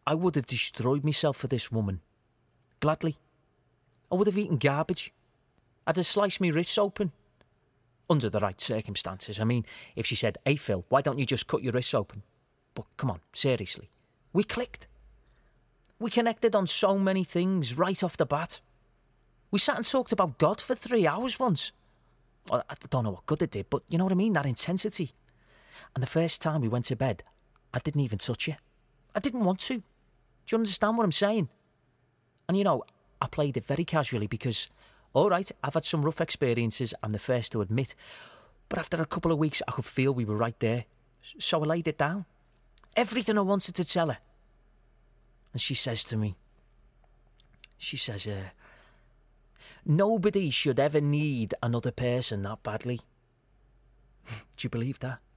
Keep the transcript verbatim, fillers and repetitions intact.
I would have destroyed myself for this woman. Gladly. I would have eaten garbage. I'd have sliced my wrists open. Under the right circumstances. I mean, if she said, hey Phil, why don't you just cut your wrists open? But come on, seriously. We clicked. We connected on so many things right off the bat. We sat and talked about God for three hours once. Well, I don't know what good it did, but you know what I mean? That intensity. And the first time we went to bed, I didn't even touch you. I didn't want to. Do you understand what I'm saying? And you know, I played it very casually because, all right, I've had some rough experiences, I'm the first to admit. But after a couple of weeks, I could feel we were right there. So I laid it down. Everything I wanted to tell her. And she says to me, she says, uh, nobody should ever need another person that badly. Do you believe that?